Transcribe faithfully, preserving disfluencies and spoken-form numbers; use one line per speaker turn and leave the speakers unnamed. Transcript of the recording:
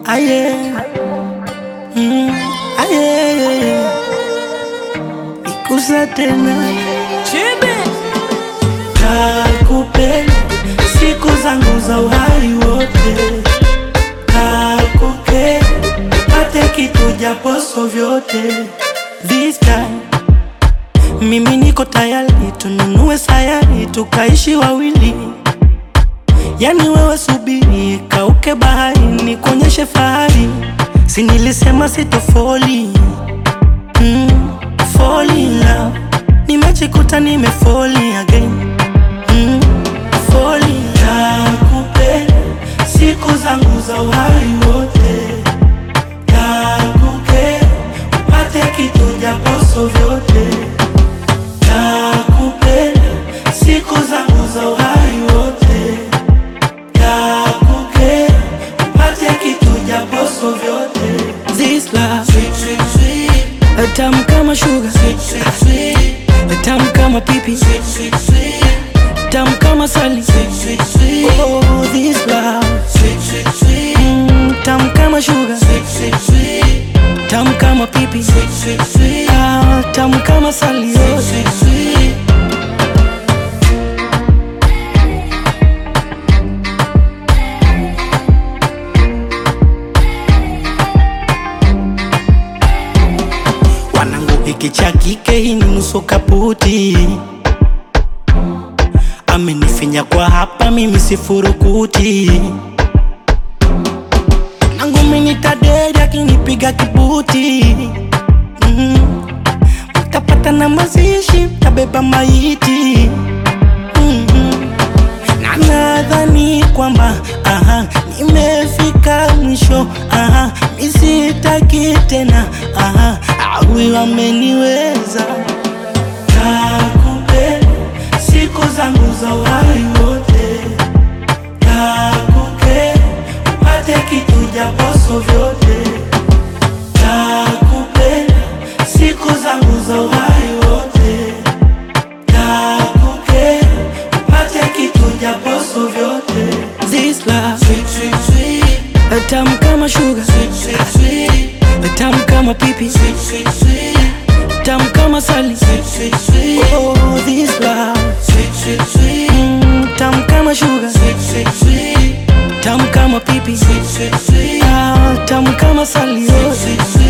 aye, mm, aye, ikusa tena
Chibi
kakupenda siku zangu za uhai wote, kakupenda pate kitu japoso vyote. This time mimi niko tayari, tununue sayari tukaishi wawili. Yani wewe subiri, kauke bahari, nikuonyeshe fahari. Si nilisema sitofoli, mm, fall in love. Nimejikuta nimefoli again, mm, fall in love. Nakupenda siku zangu za uhai wote, nakupenda upate kitu japoso vyote. Nakupenda siku zangu za uhai wote, nakupenda upate kitu japoso vyote. This love sweet, sweet, sweet, tamu kama sugar, sweet, sweet, sweet, tamu kama pipi, sweet, sweet, sweet, tamu kama sali, sweet, sweet, sweet. Oh, this love sweet, sweet, sweet, mm, tamu kama sugar, sweet, sweet, sweet, tamu kama pipi, sweet, sweet, sweet, ah, tamu kama sali, sweet, sweet, sweet. Wanangu hiki cha kike hii ni nusu kaputi, amenifinya kwa hapa mimi sifurukuti. Nangu mini taderi akinipiga kibuti, mm, mtapata na mazishi, mtabeba maiti, mm -hmm. Na nadhani kwamba aha, nimefika mwisho, aha, misitaki tena, aha, awi wameniweza. Nakupenda siku zangu za uhai wote, nakupenda upate kitu japoso vyote. Nakupenda siku zangu za uhai wote, nakupenda upate kitu japoso vyote. This love sweet, sweet, sweet, tamu kama sugar, sweet, sweet, sweet, tamu kama pipi, sweet, sweet, sweet, tamu kama sali, sweet, sweet, sweet. Oh, this love sweet, sweet, sweet, mm, tamu kama sugar, sweet, sweet, sweet, tamu kama pipi, sweet, sweet, sweet, ah, tamu kama sali, sweet, sweet, sweet.